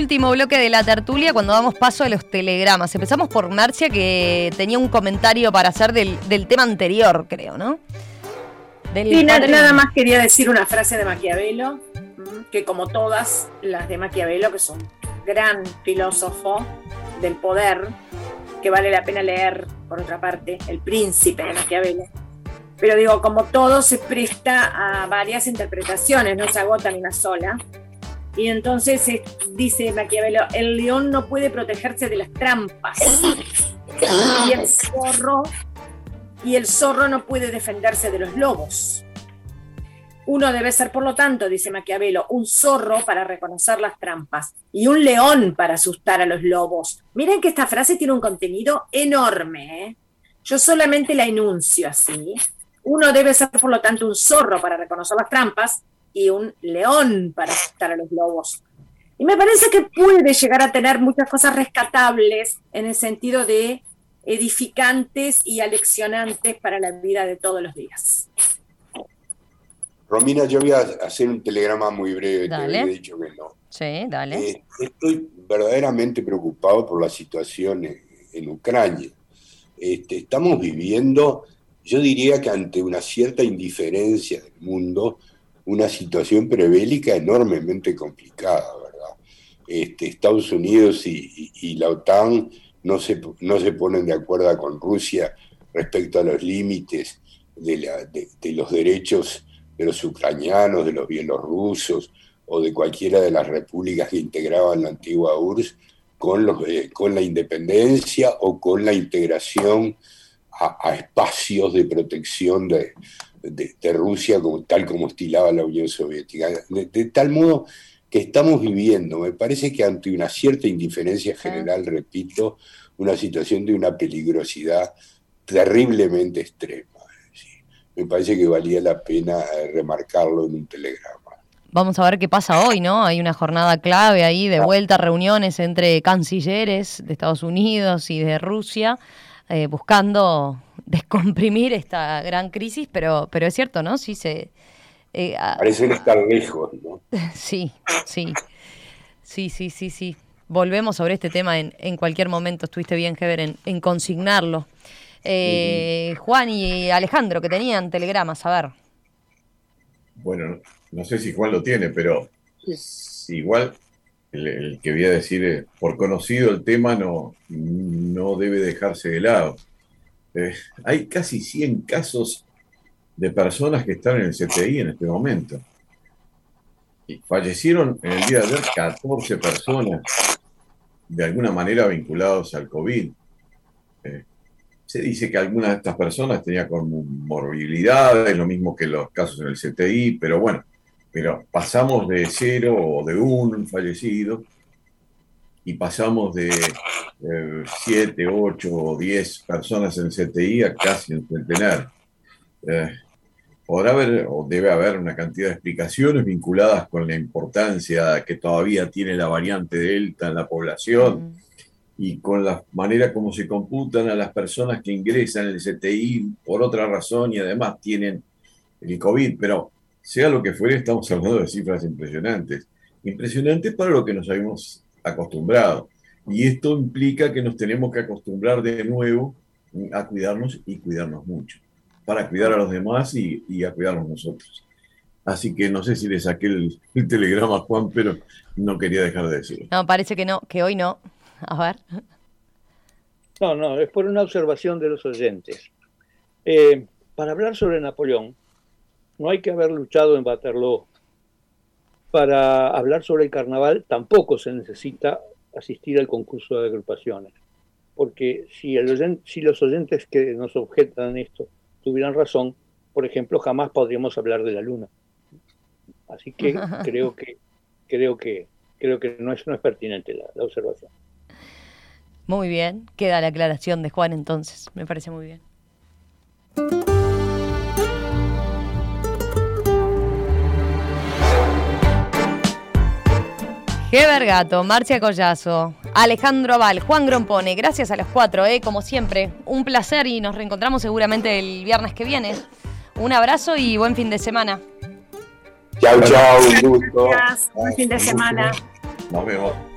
último bloque de la tertulia cuando damos paso a los telegramas. Empezamos por Marcia, que tenía un comentario para hacer del tema anterior, creo, ¿no? Sí, nada más quería decir una frase de Maquiavelo, que como todas las de Maquiavelo, que es un gran filósofo del poder, que vale la pena leer, por otra parte, El Príncipe de Maquiavelo. Pero digo, como todo se presta a varias interpretaciones, no se agota en una sola. Y entonces dice Maquiavelo, el león no puede protegerse de las trampas. Y el zorro no puede defenderse de los lobos. Uno debe ser, por lo tanto, dice Maquiavelo, un zorro para reconocer las trampas y un león para asustar a los lobos. Miren que esta frase tiene un contenido enorme, ¿eh? Yo solamente la enuncio así. Uno debe ser, por lo tanto, un zorro para reconocer las trampas y un león para asustar a los lobos. Y me parece que puede llegar a tener muchas cosas rescatables en el sentido de edificantes y aleccionantes para la vida de todos los días. Romina, yo voy a hacer un telegrama muy breve, Dale. te había dicho que no. Sí, dale. Estoy verdaderamente preocupado por la situación en Ucrania. Estamos viviendo, yo diría que ante una cierta indiferencia del mundo, una situación prebélica enormemente complicada, ¿verdad? Estados Unidos y la OTAN no se ponen de acuerdo con Rusia respecto a los límites de los derechos de los ucranianos, de los bielorrusos o de cualquiera de las repúblicas que integraban la antigua URSS con la independencia o con la integración a espacios de protección de Rusia, tal como estilaba la Unión Soviética. De tal modo que estamos viviendo, me parece que ante una cierta indiferencia general, repito, una situación de una peligrosidad terriblemente extrema. ¿Sí? Me parece que valía la pena remarcarlo en un telegrama. Vamos a ver qué pasa hoy, ¿no? Hay una jornada clave ahí, de vuelta, reuniones entre cancilleres de Estados Unidos y de Rusia, buscando descomprimir esta gran crisis, pero es cierto, ¿no? Sí se... Parecen estar lejos, ¿no? Sí. Volvemos sobre este tema en cualquier momento. Estuviste bien, Heber, en consignarlo. Juan y Alejandro, que tenían telegramas, a ver. Bueno, no sé si Juan lo tiene, pero igual el que voy a decir, por conocido el tema, no debe dejarse de lado. Hay casi 100 casos de personas que están en el CTI en este momento. Y fallecieron en el día de ayer 14 personas de alguna manera vinculados al COVID. Se dice que algunas de estas personas tenían comorbilidades, lo mismo que los casos en el CTI, pero bueno, pasamos de 0 o de 1 fallecido y pasamos de 7, 8 o 10 personas en CTI a casi un centenar. Podrá haber o debe haber una cantidad de explicaciones vinculadas con la importancia que todavía tiene la variante Delta en la población y con la manera como se computan a las personas que ingresan en el CTI por otra razón y además tienen el COVID, pero sea lo que fuere, estamos hablando de cifras impresionantes para lo que nos habíamos acostumbrado. Y esto implica que nos tenemos que acostumbrar de nuevo a cuidarnos y cuidarnos mucho, para cuidar a los demás y a cuidarnos nosotros. Así que no sé si le saqué el telegrama a Juan, pero no quería dejar de decirlo. No, parece que no, que hoy no. A ver. No, es por una observación de los oyentes. Para hablar sobre Napoleón, no hay que haber luchado en Waterloo. Para hablar sobre el carnaval, tampoco se necesita asistir al concurso de agrupaciones. Porque si los oyentes que nos objetan esto tuvieran razón, por ejemplo, jamás podríamos hablar de la luna. Así que creo que no es pertinente la observación. Muy bien, queda la aclaración de Juan entonces, me parece muy bien. Heber Gato, Marcia Collazo, Alejandro Val, Juan Grompone, gracias a los 4, como siempre, un placer y nos reencontramos seguramente el viernes que viene. Un abrazo y buen fin de semana. Chau, un gusto. Gracias, buen fin de semana. Nos vemos.